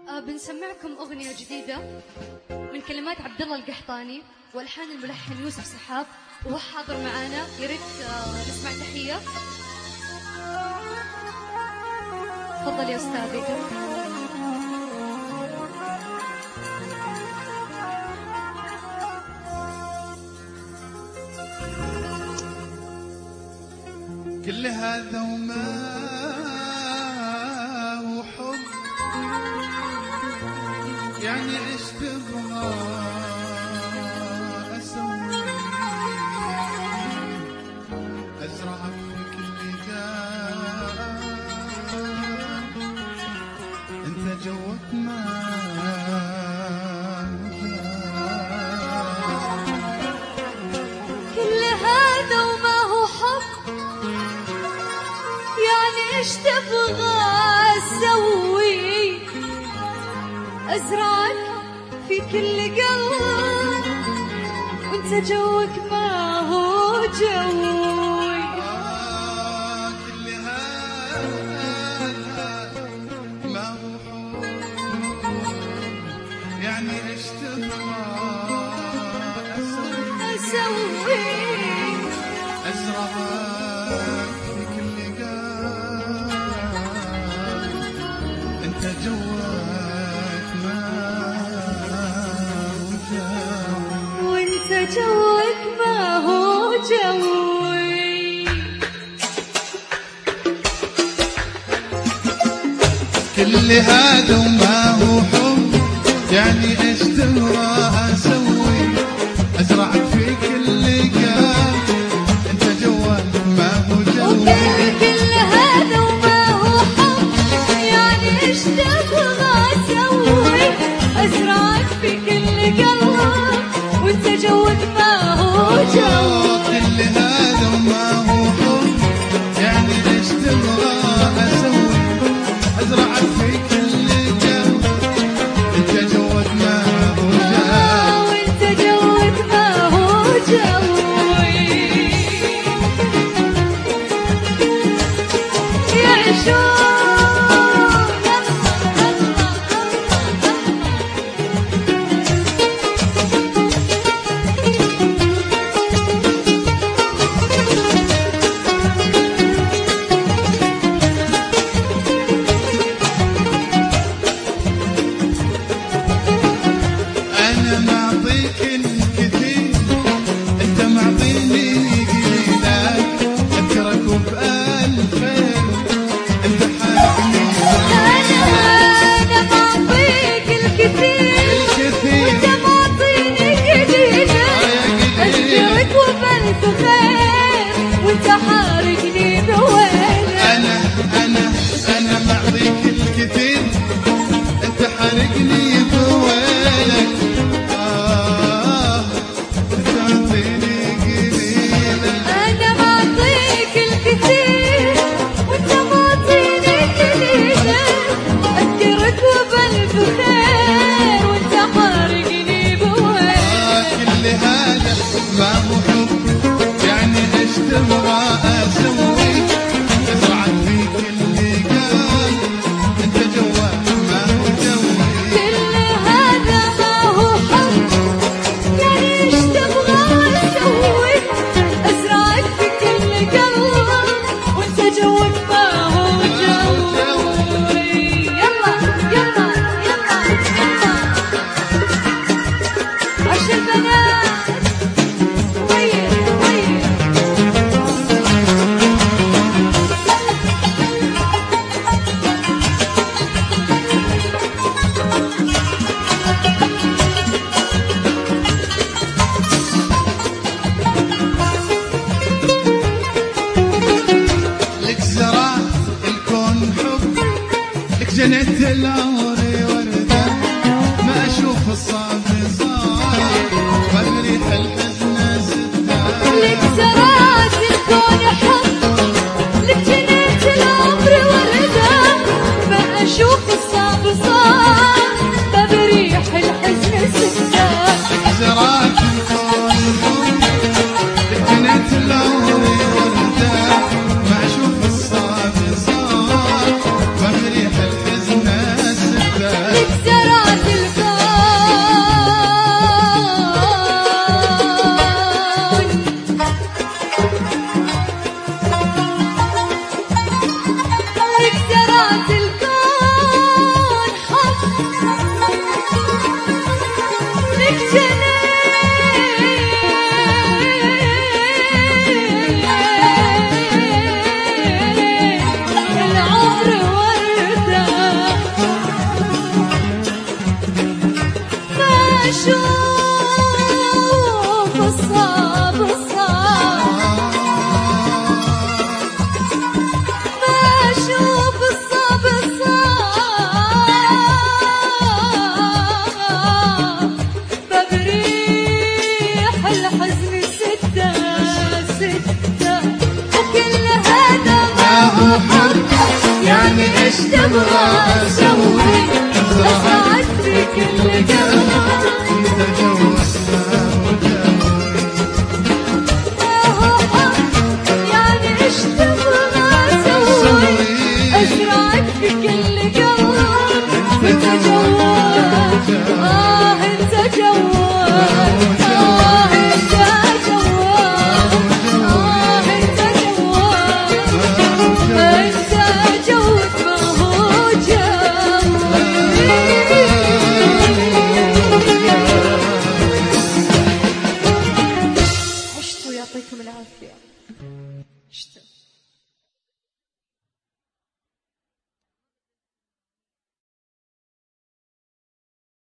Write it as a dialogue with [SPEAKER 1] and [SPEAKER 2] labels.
[SPEAKER 1] بنسمعكم أغنية جديدة من كلمات عبد الله القحطاني والحان الملحن يوسف سحاب، وهو حاضر معانا. يا ريت نسمع تحية. تفضل يا أستاذي.
[SPEAKER 2] كل هذا وما هو حب، يعني ايش تبغى اسوي؟ ازرع في كل قلب انت جوك ما
[SPEAKER 1] كل هذا وما هو حب، يعني ايش تبغى اسوي؟ ازرعك في كل قلب وانت جوك ما هو جوي.
[SPEAKER 2] كل هذا ما هو حب، يعني ايش تبغى
[SPEAKER 1] اسوي؟
[SPEAKER 2] ازرعك في كل قلب انت جواك ما هو جوي،
[SPEAKER 1] وانت جوك ما هو جوي.
[SPEAKER 2] كل هذا وما هو حب، يعني ايش تبغى اسوي؟ ازرعك في كل قلب انت جواك ما هو جوي.
[SPEAKER 1] كل هذا وما هو حب، يعني ايش تبغى اسوي؟ ازرعك في كل قلب وانت جوك ما هو جوي.
[SPEAKER 2] كل هذا وما هو حب، يعني ايش تبغى اسوي؟ ازرعك في كل قلب انت جواك ما هو جوي،
[SPEAKER 1] وانت جوك ما هو جوي. يعيشون
[SPEAKER 2] انا معطيك الكثير انت معطيني قليلك، اذكرك بألف خير انت حالك.
[SPEAKER 1] أنا معطيك الكثير وأنت معطيني قليل، أذكرك وبألف خير وأنت حارقني بويلك.
[SPEAKER 2] انا معطيك الكثير انت حارقني بويلك، انت معطيني قليلك.
[SPEAKER 1] أنا معطيك الكثير وأنت معطيني قليل، أذكرك وبألف خير وأنت حارقني بويلك.
[SPEAKER 2] كل هذا ما هو حب، يعني ايش تبغى اسوي؟ ازرعك في كل قلب انت جواك ما هو جوي.
[SPEAKER 1] كل هذا ما هو حب، يعني ايش تبغى اسوي؟ ازرعك في كل قلب وانت جوك ما هو جوي. يلا يلا يلا يلا عش البنات. طيب طيب
[SPEAKER 2] لك زرعت الكون حب، لك جنيت العمر وردة، ما اشوف الصعب صار والريح الحزن زدة.
[SPEAKER 1] لك زرعت الكون حب، لك جنيت العمر وردة، ما أشوف الصعب صار بريح الحزن سكة.
[SPEAKER 2] لك زرعت الكون حب، لك جنيت العمر وردة، ما اشوف الصعب صار والريح الحزن زدة.
[SPEAKER 1] أشوف الصعب الصعب، ما أشوف الصعب الصعب، ببريح الحزن ستة ستة، وكل هذا ما هو حب، يعني إيش تبغى أسوي؟ أسعد في كل قلب، يعني إيش تبغى أسوي؟ أزرعك في كل قلب، أنت جواد، أنت جواد.